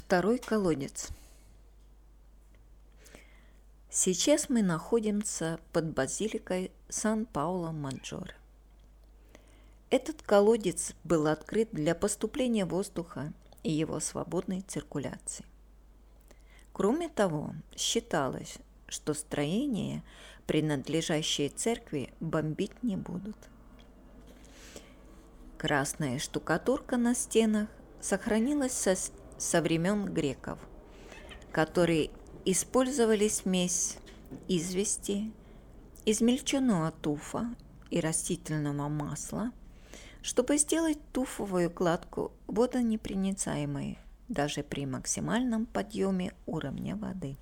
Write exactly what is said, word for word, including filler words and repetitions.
Второй колодец. Сейчас мы находимся под базиликой Сан-Пауло-Маджоре. Этот колодец был открыт для поступления воздуха и его свободной циркуляции. Кроме того, считалось, что строения, принадлежащие церкви, бомбить не будут. Красная штукатурка на стенах сохранилась со, со времен греков, которые использовали смесь извести, измельченного туфа и растительного масла, чтобы сделать туфовую кладку водонепроницаемой даже при максимальном подъеме уровня воды.